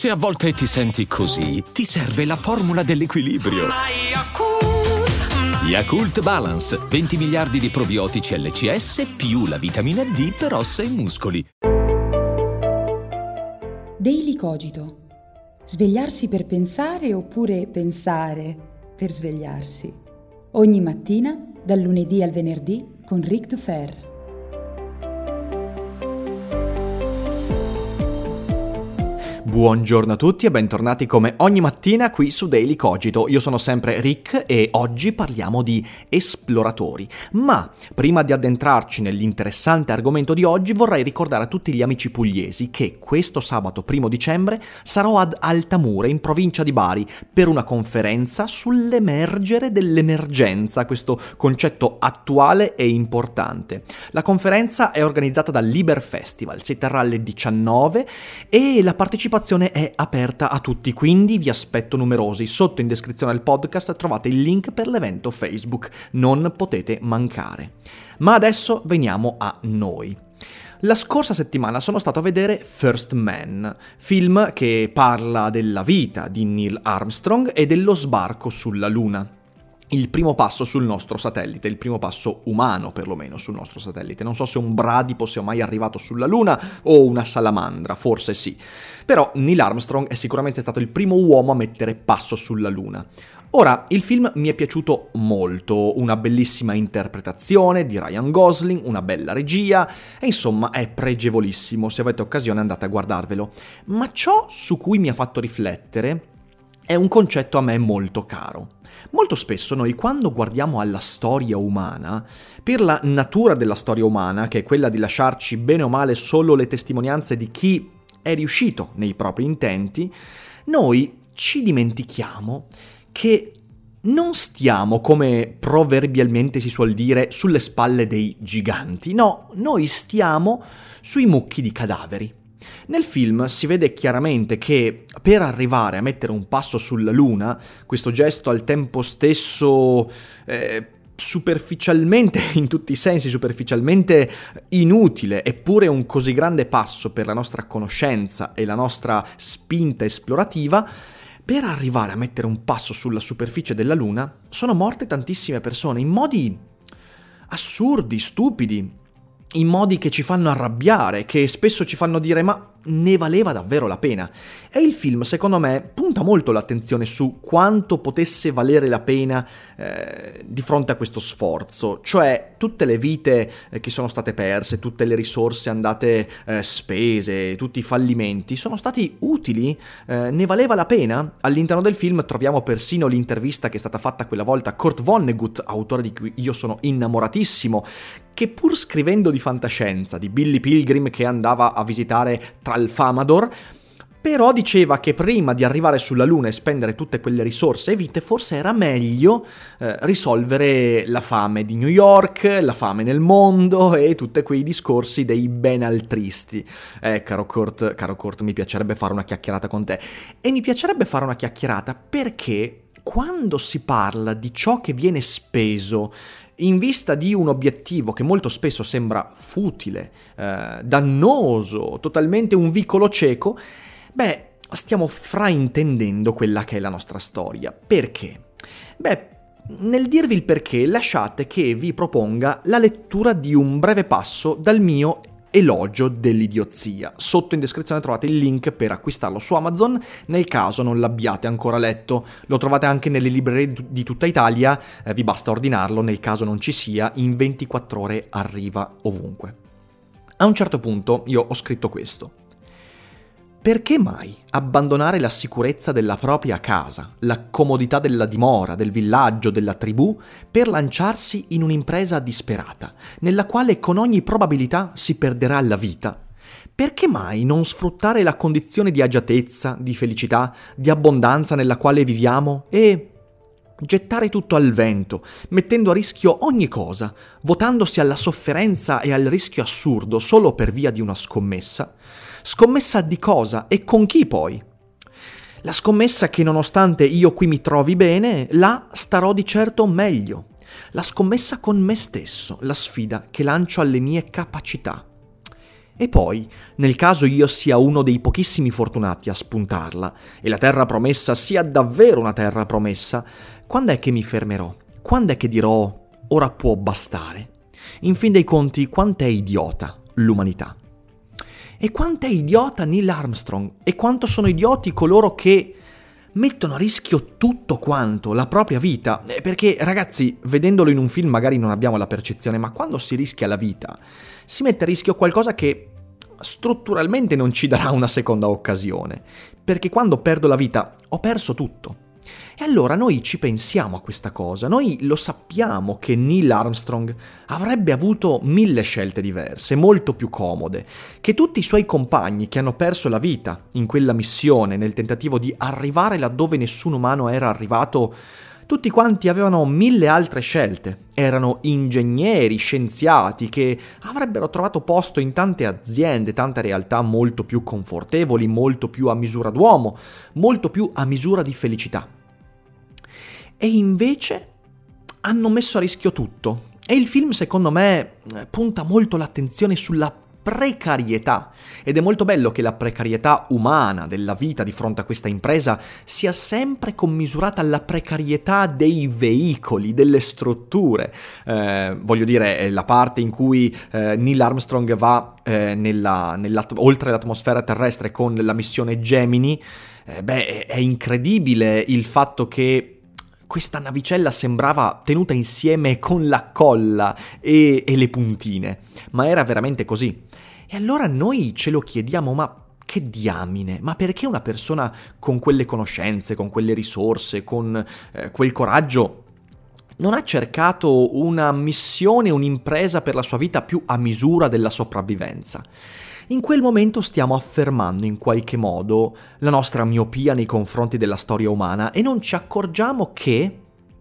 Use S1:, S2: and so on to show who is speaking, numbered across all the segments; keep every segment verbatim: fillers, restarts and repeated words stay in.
S1: Se a volte ti senti così, ti serve la formula dell'equilibrio. Yakult Balance, venti miliardi di probiotici L C S più la vitamina D per ossa e muscoli.
S2: Daily Cogito. Svegliarsi per pensare oppure pensare per svegliarsi. Ogni mattina, dal lunedì al venerdì, con Ric Dufer.
S3: Buongiorno a tutti e bentornati come ogni mattina qui su Daily Cogito. Io sono sempre Rick e oggi parliamo di esploratori. Ma prima di addentrarci nell'interessante argomento di oggi vorrei ricordare a tutti gli amici pugliesi che questo sabato primo dicembre sarò ad Altamura in provincia di Bari per una conferenza sull'emergere dell'emergenza, questo concetto attuale e importante. La conferenza è organizzata dal Liber Festival, si terrà alle diciannove e la partecipazione è aperta a tutti, quindi vi aspetto numerosi. Sotto in descrizione del podcast trovate il link per l'evento Facebook, non potete mancare. Ma adesso veniamo a noi. La scorsa settimana sono stato a vedere First Man, film che parla della vita di Neil Armstrong e dello sbarco sulla Luna. Il primo passo sul nostro satellite, il primo passo umano perlomeno sul nostro satellite. Non so se un bradipo sia mai arrivato sulla Luna o una salamandra, forse sì. Però Neil Armstrong è sicuramente stato il primo uomo a mettere passo sulla Luna. Ora, il film mi è piaciuto molto, una bellissima interpretazione di Ryan Gosling, una bella regia, e insomma è pregevolissimo, se avete occasione andate a guardarvelo. Ma ciò su cui mi ha fatto riflettere è un concetto a me molto caro. Molto spesso noi quando guardiamo alla storia umana, per la natura della storia umana, che è quella di lasciarci bene o male solo le testimonianze di chi è riuscito nei propri intenti, noi ci dimentichiamo che non stiamo, come proverbialmente si suol dire, sulle spalle dei giganti. No, noi stiamo sui mucchi di cadaveri. Nel film si vede chiaramente che per arrivare a mettere un passo sulla Luna, questo gesto al tempo stesso eh, superficialmente, in tutti i sensi, superficialmente inutile, eppure un così grande passo per la nostra conoscenza e la nostra spinta esplorativa, per arrivare a mettere un passo sulla superficie della Luna, sono morte tantissime persone in modi assurdi, stupidi, in modi che ci fanno arrabbiare, che spesso ci fanno dire ma ne valeva davvero la pena. E il film, secondo me, punta molto l'attenzione su quanto potesse valere la pena eh, di fronte a questo sforzo, cioè tutte le vite eh, che sono state perse, tutte le risorse andate eh, spese, tutti i fallimenti, sono stati utili? Eh, ne valeva la pena? All'interno del film troviamo persino l'intervista che è stata fatta quella volta a Kurt Vonnegut, autore di cui io sono innamoratissimo, che pur scrivendo di fantascienza, di Billy Pilgrim che andava a visitare Tralfamador, però diceva che prima di arrivare sulla Luna e spendere tutte quelle risorse e vite, forse era meglio eh, risolvere la fame di New York, la fame nel mondo e tutti quei discorsi dei benaltristi. Eh, caro Kurt, caro Kurt, mi piacerebbe fare una chiacchierata con te. E mi piacerebbe fare una chiacchierata perché quando si parla di ciò che viene speso in vista di un obiettivo che molto spesso sembra futile, eh, dannoso, totalmente un vicolo cieco, beh, stiamo fraintendendo quella che è la nostra storia. Perché? Beh, nel dirvi il perché, lasciate che vi proponga la lettura di un breve passo dal mio elogio dell'idiozia. Sotto in descrizione trovate il link per acquistarlo su Amazon nel caso non l'abbiate ancora letto. Lo trovate anche nelle librerie di tutta Italia, eh, vi basta ordinarlo nel caso non ci sia, in ventiquattro ore arriva ovunque. A un certo punto io ho scritto questo. Perché mai abbandonare la sicurezza della propria casa, la comodità della dimora, del villaggio, della tribù, per lanciarsi in un'impresa disperata, nella quale con ogni probabilità si perderà la vita? Perché mai non sfruttare la condizione di agiatezza, di felicità, di abbondanza nella quale viviamo e gettare tutto al vento, mettendo a rischio ogni cosa, votandosi alla sofferenza e al rischio assurdo solo per via di una scommessa? Scommessa di cosa e con chi poi? La scommessa che nonostante io qui mi trovi bene, là starò di certo meglio. La scommessa con me stesso, la sfida che lancio alle mie capacità. E poi, nel caso io sia uno dei pochissimi fortunati a spuntarla e la terra promessa sia davvero una terra promessa, quando è che mi fermerò? Quando è che dirò ora può bastare? In fin dei conti, quant'è idiota l'umanità? E quant'è idiota Neil Armstrong? E quanto sono idioti coloro che mettono a rischio tutto quanto, la propria vita? Perché, ragazzi, vedendolo in un film magari non abbiamo la percezione, ma quando si rischia la vita, si mette a rischio qualcosa che strutturalmente non ci darà una seconda occasione. Perché quando perdo la vita, ho perso tutto. E allora noi ci pensiamo a questa cosa, noi lo sappiamo che Neil Armstrong avrebbe avuto mille scelte diverse, molto più comode, che tutti i suoi compagni che hanno perso la vita in quella missione nel tentativo di arrivare laddove nessun umano era arrivato, tutti quanti avevano mille altre scelte, erano ingegneri, scienziati che avrebbero trovato posto in tante aziende, tante realtà molto più confortevoli, molto più a misura d'uomo, molto più a misura di felicità. E invece hanno messo a rischio tutto. E il film, secondo me, punta molto l'attenzione sulla precarietà. Ed è molto bello che la precarietà umana della vita di fronte a questa impresa sia sempre commisurata alla precarietà dei veicoli, delle strutture. Eh, voglio dire, la parte in cui eh, Neil Armstrong va eh, nella, nella, oltre l'atmosfera terrestre con la missione Gemini, eh, beh, è incredibile il fatto che questa navicella sembrava tenuta insieme con la colla e, e le puntine, ma era veramente così. E allora noi ce lo chiediamo, ma che diamine, ma perché una persona con quelle conoscenze, con quelle risorse, con eh, quel coraggio non ha cercato una missione, un'impresa per la sua vita più a misura della sopravvivenza? In quel momento stiamo affermando in qualche modo la nostra miopia nei confronti della storia umana e non ci accorgiamo che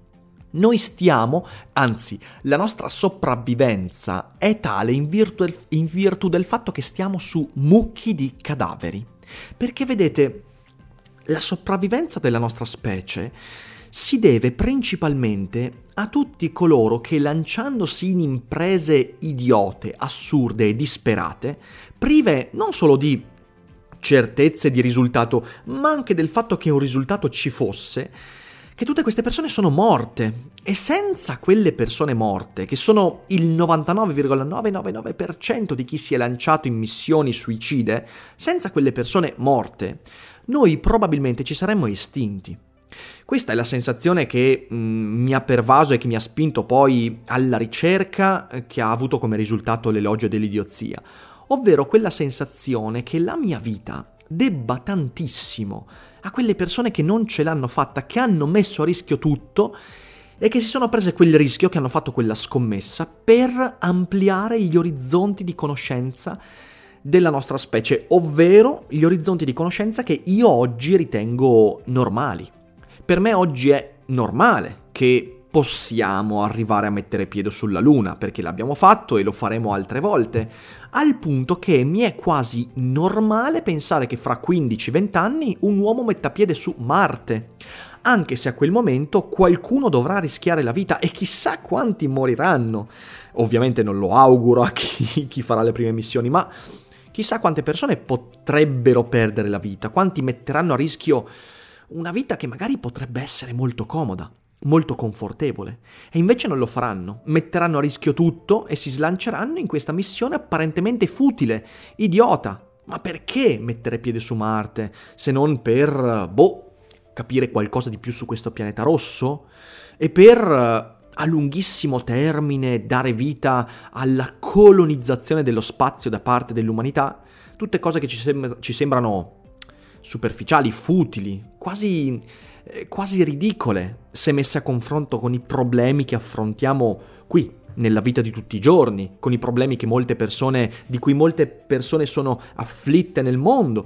S3: noi stiamo, anzi, la nostra sopravvivenza è tale in virtù, del, in virtù del fatto che stiamo su mucchi di cadaveri. Perché vedete, la sopravvivenza della nostra specie si deve principalmente a tutti coloro che, lanciandosi in imprese idiote, assurde e disperate, prive non solo di certezze di risultato, ma anche del fatto che un risultato ci fosse, che tutte queste persone sono morte. E senza quelle persone morte, che sono il novantanove virgola novecentonovantanove per cento di chi si è lanciato in missioni suicide, senza quelle persone morte, noi probabilmente ci saremmo estinti. Questa è la sensazione che mh, mi ha pervaso e che mi ha spinto poi alla ricerca che ha avuto come risultato l'elogio dell'idiozia, ovvero quella sensazione che la mia vita debba tantissimo a quelle persone che non ce l'hanno fatta, che hanno messo a rischio tutto e che si sono prese quel rischio, che hanno fatto quella scommessa per ampliare gli orizzonti di conoscenza della nostra specie, ovvero gli orizzonti di conoscenza che io oggi ritengo normali. Per me oggi è normale che possiamo arrivare a mettere piede sulla Luna, perché l'abbiamo fatto e lo faremo altre volte, al punto che mi è quasi normale pensare che fra quindici venti anni un uomo metta piede su Marte, anche se a quel momento qualcuno dovrà rischiare la vita e chissà quanti moriranno. Ovviamente non lo auguro a chi, chi farà le prime missioni, ma chissà quante persone potrebbero perdere la vita, quanti metteranno a rischio una vita che magari potrebbe essere molto comoda, molto confortevole, e invece non lo faranno, metteranno a rischio tutto e si slanceranno in questa missione apparentemente futile, idiota. Ma perché mettere piede su Marte, se non per, boh, capire qualcosa di più su questo pianeta rosso? E per, a lunghissimo termine, dare vita alla colonizzazione dello spazio da parte dell'umanità? Tutte cose che ci, sem- ci sembrano superficiali, futili, quasi, eh, quasi ridicole, se messe a confronto con i problemi che affrontiamo qui, nella vita di tutti i giorni, con i problemi che molte persone, di cui molte persone sono afflitte nel mondo.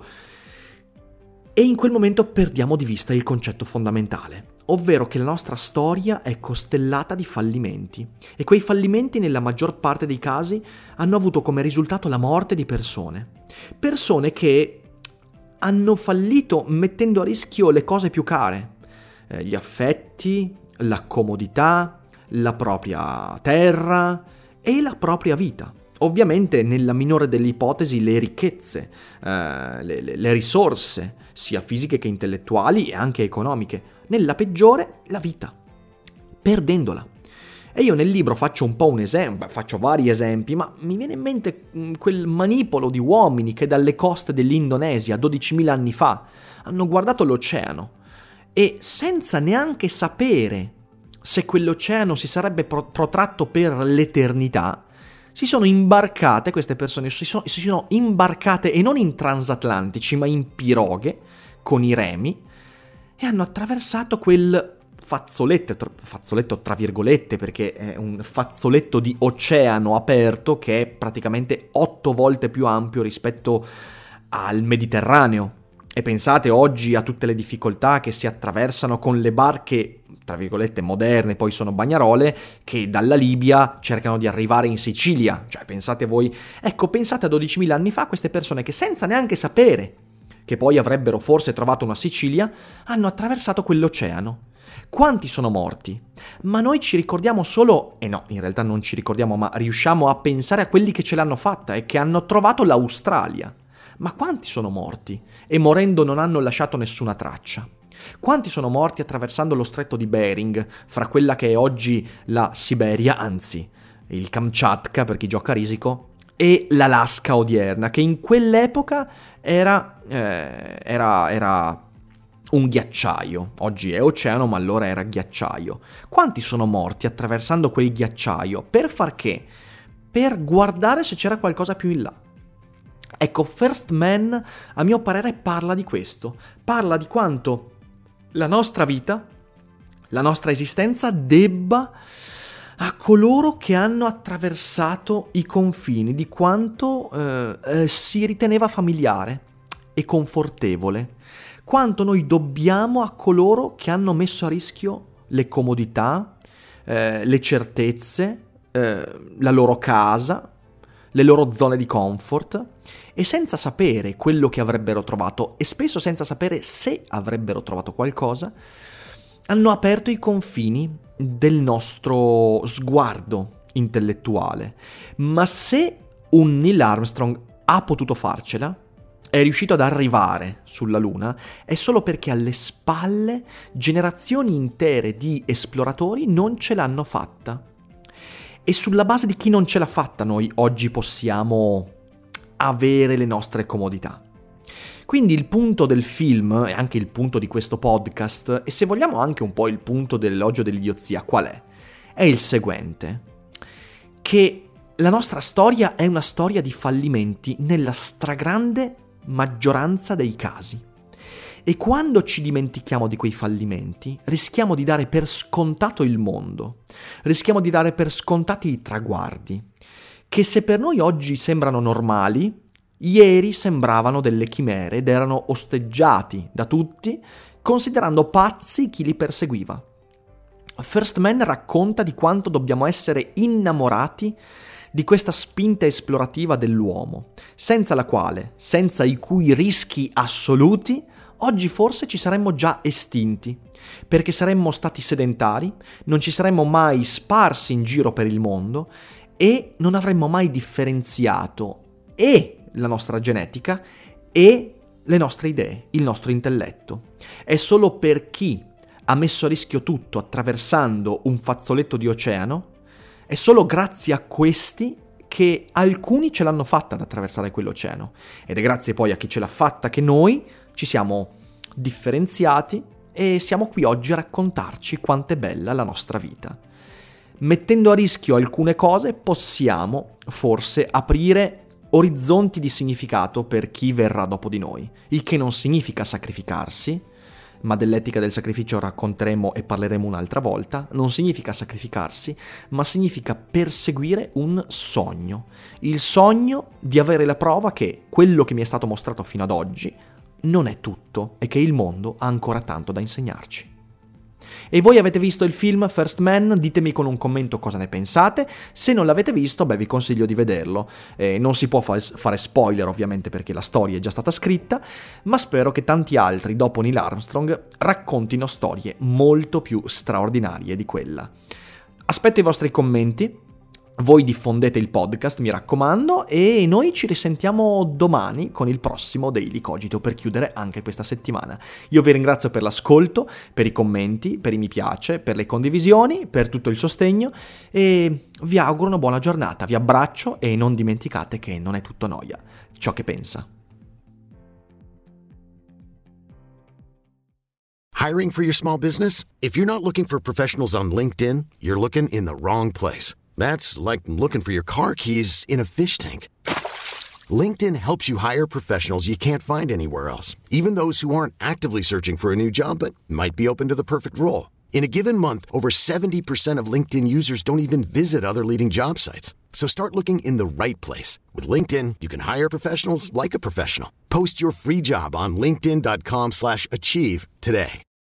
S3: E in quel momento perdiamo di vista il concetto fondamentale, ovvero che la nostra storia è costellata di fallimenti, e quei fallimenti nella maggior parte dei casi hanno avuto come risultato la morte di persone. Persone che hanno fallito mettendo a rischio le cose più care, eh, gli affetti, la comodità, la propria terra e la propria vita. ovviamente nella minore delle ipotesi le ricchezze, eh, le, le, le risorse, sia fisiche che intellettuali e anche economiche. Nella peggiore, la vita, perdendola. E io nel libro faccio un po' un esempio, faccio vari esempi, ma mi viene in mente quel manipolo di uomini che dalle coste dell'Indonesia dodicimila anni fa hanno guardato l'oceano e senza neanche sapere se quell'oceano si sarebbe pro- protratto per l'eternità, si sono imbarcate, queste persone si sono, si sono imbarcate e non in transatlantici, ma in piroghe con i remi e hanno attraversato quel fazzoletto, tra, fazzoletto tra virgolette, perché è un fazzoletto di oceano aperto che è praticamente otto volte più ampio rispetto al Mediterraneo. E pensate oggi a tutte le difficoltà che si attraversano con le barche, tra virgolette, moderne, poi sono bagnarole, che dalla Libia cercano di arrivare in Sicilia. Cioè, pensate voi, ecco, pensate a dodicimila anni fa, queste persone che senza neanche sapere che poi avrebbero forse trovato una Sicilia, hanno attraversato quell'oceano. Quanti sono morti? Ma noi ci ricordiamo solo, e no, in realtà non ci ricordiamo, ma riusciamo a pensare a quelli che ce l'hanno fatta e che hanno trovato l'Australia. Ma quanti sono morti? E morendo non hanno lasciato nessuna traccia. Quanti sono morti attraversando lo stretto di Bering, fra quella che è oggi la Siberia, anzi, il Kamchatka per chi gioca a risico, e l'Alaska odierna, che in quell'epoca era, eh, era, era un ghiacciaio. Oggi è oceano, ma allora era ghiacciaio. Quanti sono morti attraversando quel ghiacciaio? Per far che? Per guardare se c'era qualcosa più in là. Ecco, First Man, a mio parere, parla di questo. Parla di quanto la nostra vita, la nostra esistenza debba a coloro che hanno attraversato i confini, di quanto eh, eh, si riteneva familiare e confortevole, quanto noi dobbiamo a coloro che hanno messo a rischio le comodità, eh, le certezze, eh, la loro casa, le loro zone di comfort, e senza sapere quello che avrebbero trovato, e spesso senza sapere se avrebbero trovato qualcosa, hanno aperto i confini del nostro sguardo intellettuale. Ma se un Neil Armstrong ha potuto farcela, è riuscito ad arrivare sulla Luna, è solo perché alle spalle generazioni intere di esploratori non ce l'hanno fatta. E sulla base di chi non ce l'ha fatta noi oggi possiamo avere le nostre comodità. Quindi il punto del film, e anche il punto di questo podcast, e se vogliamo anche un po' il punto dell'elogio dell'idiozia, qual è? È il seguente: che la nostra storia è una storia di fallimenti nella stragrande maggioranza dei casi. E quando ci dimentichiamo di quei fallimenti, rischiamo di dare per scontato il mondo, rischiamo di dare per scontati i traguardi, che se per noi oggi sembrano normali, ieri sembravano delle chimere ed erano osteggiati da tutti, considerando pazzi chi li perseguiva. First Man racconta di quanto dobbiamo essere innamorati di questa spinta esplorativa dell'uomo, senza la quale, senza i cui rischi assoluti, oggi forse ci saremmo già estinti, perché saremmo stati sedentari, non ci saremmo mai sparsi in giro per il mondo e non avremmo mai differenziato e la nostra genetica e le nostre idee, il nostro intelletto. È solo per chi ha messo a rischio tutto attraversando un fazzoletto di oceano, è solo grazie a questi che alcuni ce l'hanno fatta ad attraversare quell'oceano, ed è grazie poi a chi ce l'ha fatta che noi ci siamo differenziati e siamo qui oggi a raccontarci quanto è bella la nostra vita. Mettendo a rischio alcune cose possiamo forse aprire orizzonti di significato per chi verrà dopo di noi, il che non significa sacrificarsi, ma dell'etica del sacrificio racconteremo e parleremo un'altra volta. Non significa sacrificarsi, ma significa perseguire un sogno, il sogno di avere la prova che quello che mi è stato mostrato fino ad oggi non è tutto e che il mondo ha ancora tanto da insegnarci. E voi avete visto il film First Man? Ditemi con un commento cosa ne pensate. Se non l'avete visto, beh, vi consiglio di vederlo. Eh, non si può fa- fare spoiler ovviamente perché la storia è già stata scritta, ma spero che tanti altri dopo Neil Armstrong raccontino storie molto più straordinarie di quella. Aspetto i vostri commenti. Voi diffondete il podcast, mi raccomando, e noi ci risentiamo domani con il prossimo Daily Cogito per chiudere anche questa settimana. Io vi ringrazio per l'ascolto, per i commenti, per i mi piace, per le condivisioni, per tutto il sostegno e vi auguro una buona giornata. Vi abbraccio e non dimenticate che non è tutto noia ciò che pensa.
S4: Hiring for your small business? If you're not looking for professionals on LinkedIn, you're looking in the wrong place. That's like looking for your car keys in a fish tank. LinkedIn helps you hire professionals you can't find anywhere else, even those who aren't actively searching for a new job but might be open to the perfect role. In a given month, over seventy percent of LinkedIn users don't even visit other leading job sites. So start looking in the right place. With LinkedIn, you can hire professionals like a professional. Post your free job on linkedin dot com slash achieve today.